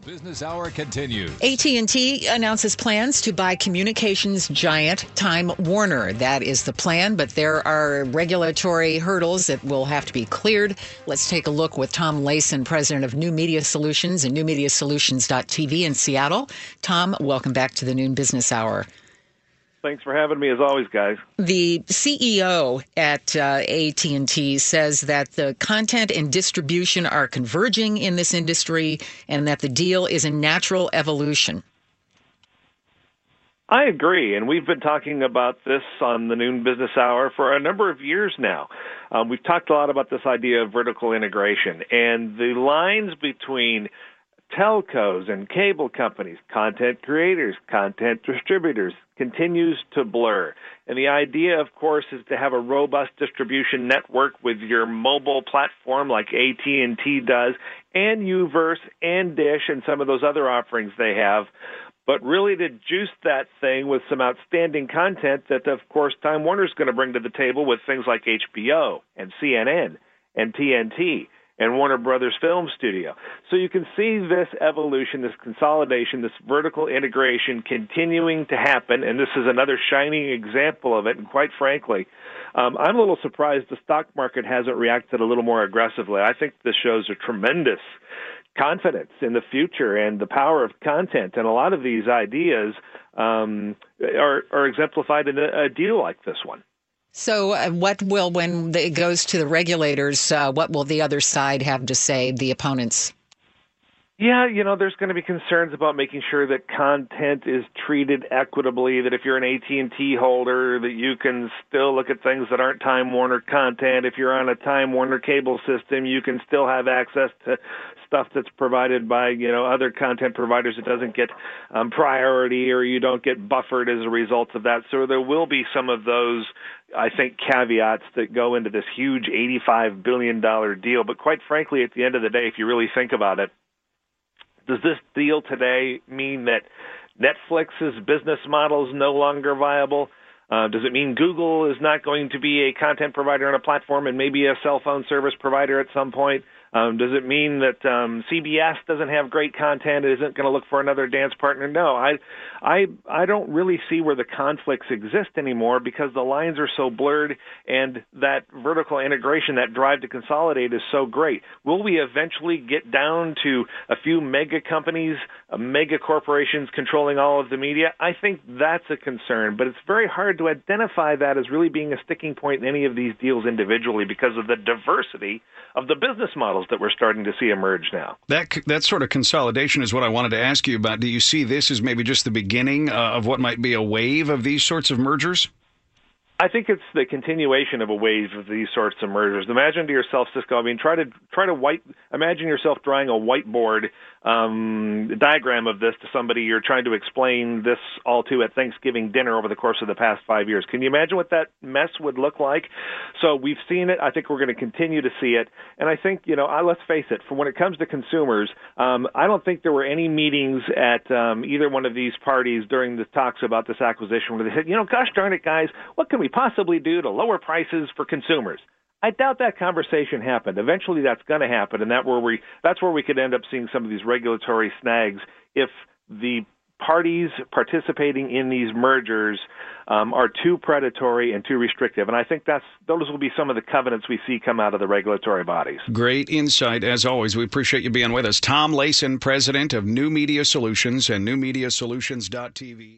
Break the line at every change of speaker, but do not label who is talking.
Business Hour continues.
AT&T announces plans to buy communications giant Time Warner. That is the plan, but there are regulatory hurdles that will have to be cleared. Let's take a look with Tom Layson, president of New Media Solutions and NewMediaSolutions.tv in Seattle. Tom, welcome back to the Noon Business Hour.
Thanks for having me, as always, guys.
The CEO at AT&T says that the content and distribution are converging in this industry and that the deal is a natural evolution.
I agree, and we've been talking about this on the Noon Business Hour for a number of years now. We've talked a lot about this idea of vertical integration, and the lines between telcos and cable companies, content creators, content distributors, continues to blur. And the idea, of course, is to have a robust distribution network with your mobile platform like AT&T does, and Uverse and Dish and some of those other offerings they have, but really to juice that thing with some outstanding content that, of course, Time Warner's going to bring to the table with things like HBO and CNN and TNT and Warner Brothers Film Studio. So you can see this evolution, this consolidation, this vertical integration continuing to happen, and this is another shining example of it. And quite frankly, I'm a little surprised the stock market hasn't reacted a little more aggressively. I think this shows a tremendous confidence in the future and the power of content, and a lot of these ideas are exemplified in a deal like this one.
So what will, when it goes to the regulators, what will the other side have to say, the opponents?
Yeah, there's going to be concerns about making sure that content is treated equitably, that if you're an AT&T holder, that you can still look at things that aren't Time Warner content. If you're on a Time Warner cable system, you can still have access to stuff that's provided by, other content providers. It doesn't get priority, or you don't get buffered as a result of that. So there will be some of those, I think, caveats that go into this huge $85 billion deal. But quite frankly, at the end of the day, if you really think about it, does this deal today mean that Netflix's business model is no longer viable? Does it mean Google is not going to be a content provider on a platform and maybe a cell phone service provider at some point? Does it mean that CBS doesn't have great content and isn't going to look for another dance partner? No, I don't really see where the conflicts exist anymore, because the lines are so blurred, and that vertical integration, that drive to consolidate, is so great. Will we eventually get down to a few mega companies, mega corporations controlling all of the media? I think that's a concern, but it's very hard to identify that as really being a sticking point in any of these deals individually because of the diversity of the business models that we're starting to see emerge now.
That sort of consolidation is what I wanted to ask you about. Do you see this as maybe just the beginning of what might be a wave of these sorts of mergers?
I think it's the continuation of a wave of these sorts of mergers. Imagine to yourself, Cisco, imagine yourself drawing a whiteboard diagram of this to somebody you're trying to explain this all to at Thanksgiving dinner over the course of the past 5 years. Can you imagine what that mess would look like? So we've seen it. I think we're going to continue to see it. And I think, let's face it, when it comes to consumers, I don't think there were any meetings at either one of these parties during the talks about this acquisition where they said, gosh darn it, guys, what can we possibly do to lower prices for consumers? I doubt that conversation happened. Eventually that's going to happen, and that's where we could end up seeing some of these regulatory snags if the parties participating in these mergers are too predatory and too restrictive. And I think those will be some of the covenants we see come out of the regulatory bodies.
Great insight, as always. We appreciate you being with us. Tom Layson, president of New Media Solutions and NewMediaSolutions.tv.